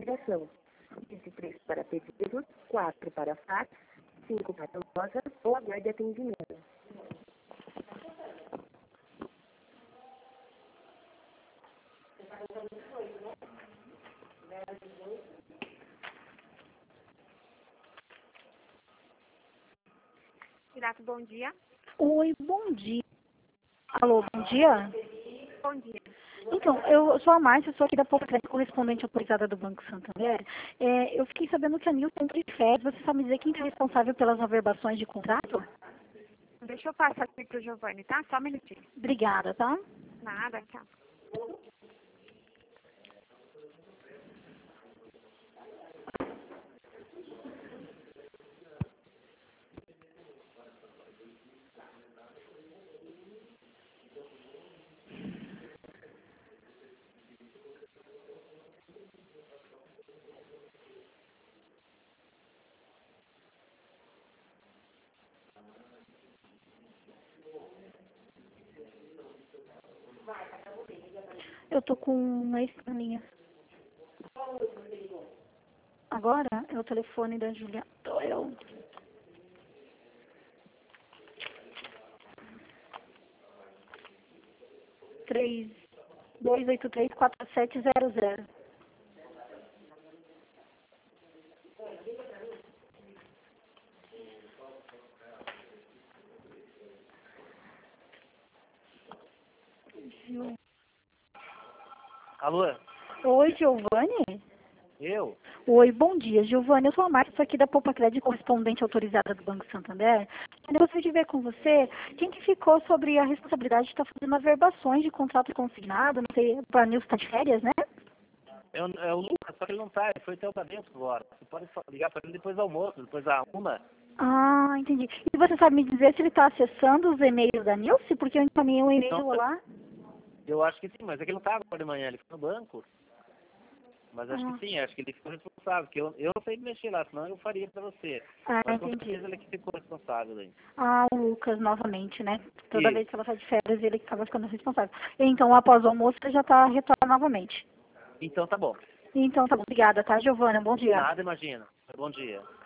ligação. Disse 3 para pedidos, 4 para fax, 5 para loja ou aguarde atendimento. Irato, bom dia. Oi, bom dia. Alô, bom dia? Bom dia. Então, eu sou a Márcia, sou aqui da Poupa Crédito, correspondente autorizada do Banco Santander. Eu fiquei sabendo que a Nilton entra de férias. Você sabe me dizer quem está responsável pelas averbações de contrato? Deixa eu passar aqui pro Giovanni, tá? Só um minutinho. Obrigada, tá? Nada, tchau. Eu tô com uma escaninha. Agora é o telefone da Julia Doyle. Três 283-4700. Alô? Oi, Giovanni? Eu? Oi, bom dia, Giovanni. Eu sou a Márcia, sou aqui da Poupa Crédito, correspondente autorizada do Banco Santander. Eu gostaria de ver com você quem que ficou sobre a responsabilidade de estar fazendo averbações de contrato consignado. Não sei, para a Nilson está de férias, né? É o Lucas, só que ele não tá, ele foi até o pra dentro agora. Você pode ligar pra ele depois do almoço, depois da 1. Ah, entendi. E você sabe me dizer se ele está acessando os e-mails da Nilce? Porque eu encaminhei um e-mail Então, lá. eu acho que sim, mas é que ele não tá agora de manhã, ele foi no banco. Mas acho que sim, acho que ele ficou responsável, porque eu não sei mexer lá, senão eu faria pra você. Ah, Mas com entendi. certeza ele é que ficou responsável daí. Ah, o Lucas, novamente, né? Toda Isso. vez que ela está de férias, ele acaba ficando responsável. Então, após o almoço, ele já está retornando novamente. Então tá bom. Então, tá bom. Obrigada, tá, Giovana? Bom dia. Nada, imagina. Bom dia.